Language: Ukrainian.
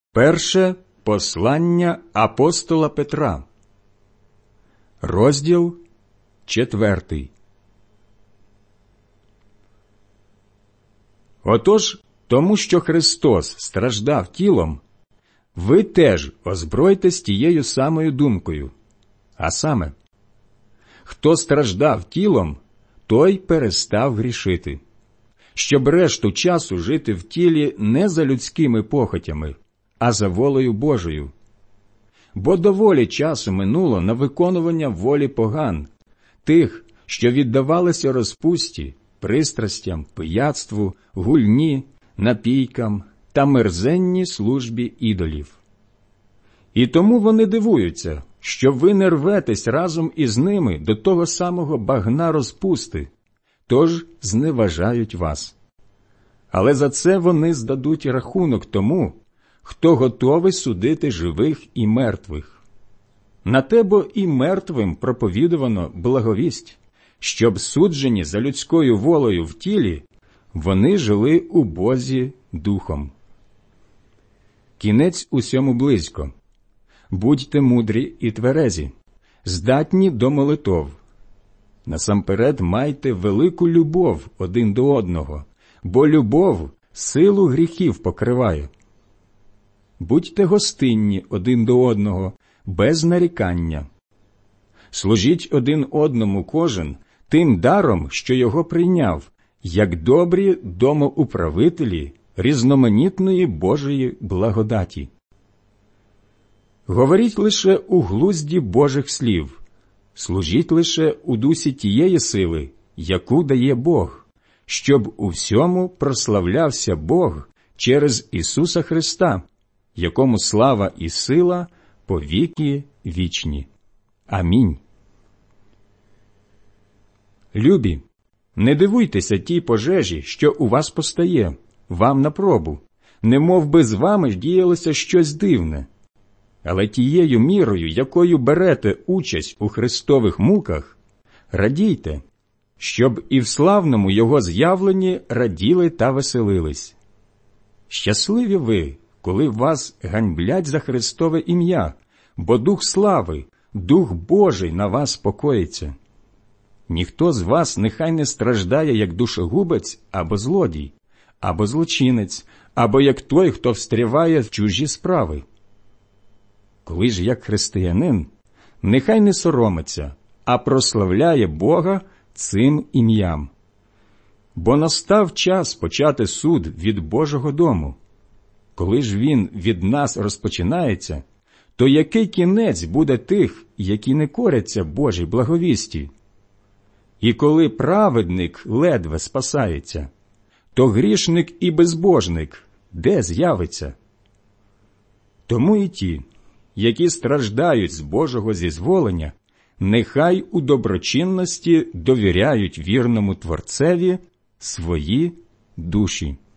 Перше послання апостола Петра, розділ 4. Отож, тому що Христос страждав тілом, ви теж озбройтесь тією самою думкою. А саме, хто страждав тілом, той перестав грішити, щоб решту часу жити в тілі не за людськими похотями, а за волею Божою. Бо доволі часу минуло на виконування волі поган, тих, що віддавалися розпусті, пристрастям, пияцтву, гульні, напійкам та мерзенній службі ідолів. І тому вони дивуються, що ви не рветесь разом із ними до того самого багна розпусти, тож зневажають вас. Але за це вони здадуть рахунок тому, хто готовий судити живих і мертвих. На те бо і мертвим проповідувано благовість, щоб суджені за людською волею в тілі, вони жили у Бозі духом. Кінець усьому близько. Будьте мудрі і тверезі, здатні до молитов. Насамперед майте велику любов один до одного, бо любов силу гріхів покриває. Будьте гостинні один до одного, без нарікання. Служіть один одному кожен тим даром, що його прийняв, як добрі домоуправителі різноманітної Божої благодаті. Говоріть лише у глузді Божих слів, служіть лише у дусі тієї сили, яку дає Бог, щоб у всьому прославлявся Бог через Ісуса Христа, якому слава і сила по віки вічні. Амінь. Любі, не дивуйтеся тій пожежі, що у вас постає, вам на пробу, немов би з вами діялося щось дивне. Але тією мірою, якою берете участь у Христових муках, радійте, щоб і в славному Його з'явленні раділи та веселились. Щасливі ви, коли вас ганьблять за Христове ім'я, бо Дух слави, Дух Божий на вас покоїться. Ніхто з вас нехай не страждає, як душогубець або злодій, або злочинець, або як той, хто встряває в чужі справи. Коли ж як християнин, нехай не соромиться, а прославляє Бога цим ім'ям. Бо настав час почати суд від Божого дому. Коли ж він від нас розпочинається, то який кінець буде тих, які не коряться Божій благовісті? І коли праведник ледве спасається, то грішник і безбожник де з'явиться? Тому і ті, які страждають з Божого зізволення, нехай у доброчинності довіряють вірному Творцеві свої душі.